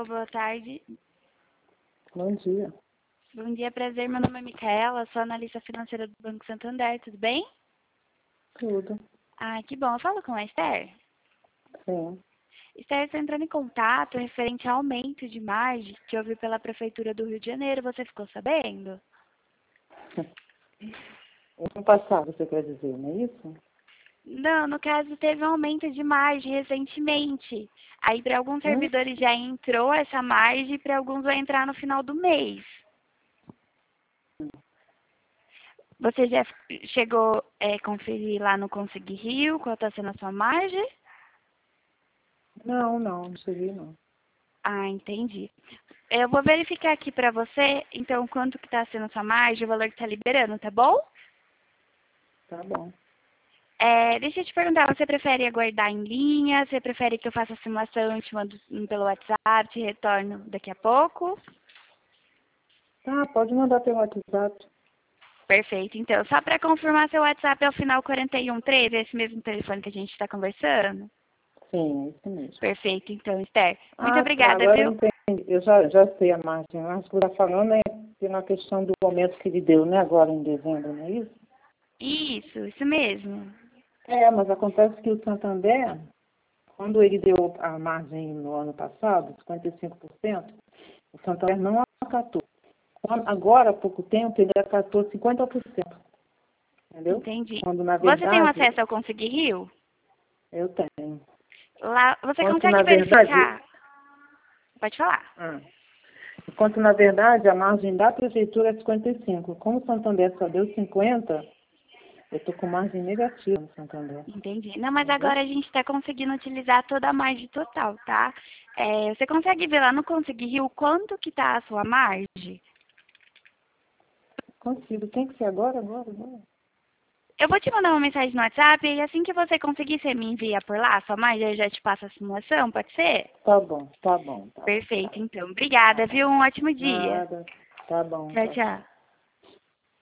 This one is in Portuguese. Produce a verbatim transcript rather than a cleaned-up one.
boa tarde. Bom dia. Bom dia, prazer. Meu nome é Micaela, sou analista financeira do Banco Santander, tudo bem? Tudo. Ah, que bom. Eu falo com a Esther. Sim. Esther, estou entrando em contato referente ao aumento de margem que houve pela Prefeitura do Rio de Janeiro. Você ficou sabendo? Ano passado, você quer dizer, não é isso? Não, no caso teve um aumento de margem recentemente. Aí para alguns Hum? servidores já entrou essa margem e para alguns vai entrar no final do mês. Você já chegou a conferir lá no Consegui Rio qual está sendo a sua margem? Não, não, não cheguei não. Ah, entendi. Eu vou verificar aqui para você, então, quanto que está sendo a sua margem, o valor que está liberando, tá bom? Tá bom. É, deixa eu te perguntar, você prefere aguardar em linha? Você prefere que eu faça a simulação e te mando pelo WhatsApp, te retorno daqui a pouco? Tá, pode mandar pelo WhatsApp. Perfeito, então, só para confirmar, seu WhatsApp é o final quarenta e um treze, é esse mesmo telefone que a gente está conversando? Sim, é isso mesmo. Perfeito, então, Esther. Muito Ah, tá, obrigada, agora eu viu? entendi. Eu já, já sei a margem. Mas o que você está falando é pela questão do aumento que ele deu, né? Agora em dezembro, não é isso? Isso, isso mesmo. É, mas acontece que o Santander, quando ele deu a margem no ano passado, cinquenta e cinco por cento, o Santander não acatou. Quando- Agora, há pouco tempo, ele acatou cinquenta por cento. Entendeu? Entendi. Quando, na Você tem um verdade, acesso ao Consegui Rio? eu tenho. Lá, você Enquanto, consegue na verdade, verificar? Pode falar. ah, enquanto, na verdade, a margem da prefeitura é cinquenta e cinco. Como o Santander só deu cinquenta, eu estou com margem negativa no Santander. Entendi. Não, mas Entendeu? agora a gente está conseguindo utilizar toda a margem total, tá? É, você consegue ver lá no Consegui Rio quanto que tá a sua margem? Consigo. Tem que ser agora, agora, agora. Eu vou te mandar uma mensagem no WhatsApp e assim que você conseguir, você me envia por lá a sua margem, eu já te passo a simulação, pode ser? Tá bom, tá bom, tá bom. Perfeito, então. Obrigada, viu? Um ótimo dia. Nada. Tá bom, Tchau, tchau, tchau. tchau.